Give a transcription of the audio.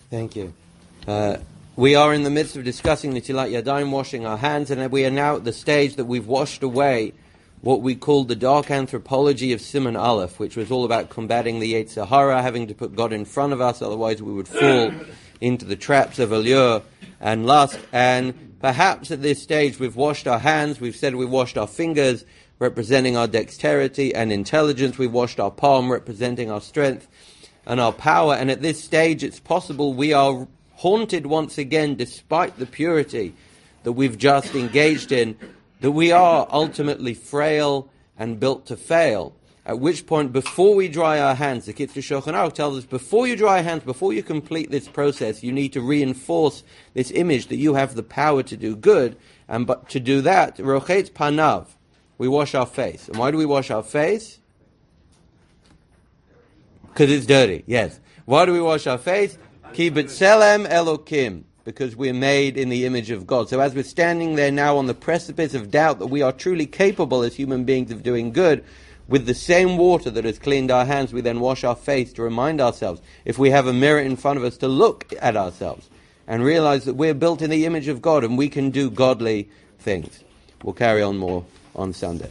Thank you. We are in the midst of discussing Netilat Yadayim, washing our hands, and we are now at the stage that we've washed away what we called the dark anthropology of Siman Aleph, which was all about combating the Yetzer Hara, having to put God in front of us, otherwise we would fall into the traps of allure and lust. And perhaps at this stage we've washed our hands, we've said we've washed our fingers, representing our dexterity and intelligence, we've washed our palm, representing our strength and our power, and at this stage it's possible we are haunted once again, despite the purity that we've just engaged in, that we are ultimately frail and built to fail. At which point, before we dry our hands, the Kitzur Shulchan Aruch tells us, before you dry your hands, before you complete this process, you need to reinforce this image that you have the power to do good, and but to do that, Rochetz Panav, we wash our face. And why do we wash our face? Because it's dirty, yes. Why do we wash our face? Ki b'tselem Elokim, because we're made in the image of God. So as we're standing there now on the precipice of doubt that we are truly capable as human beings of doing good, with the same water that has cleaned our hands, we then wash our face to remind ourselves, if we have a mirror in front of us, to look at ourselves and realize that we're built in the image of God and we can do godly things. We'll carry on more on Sunday.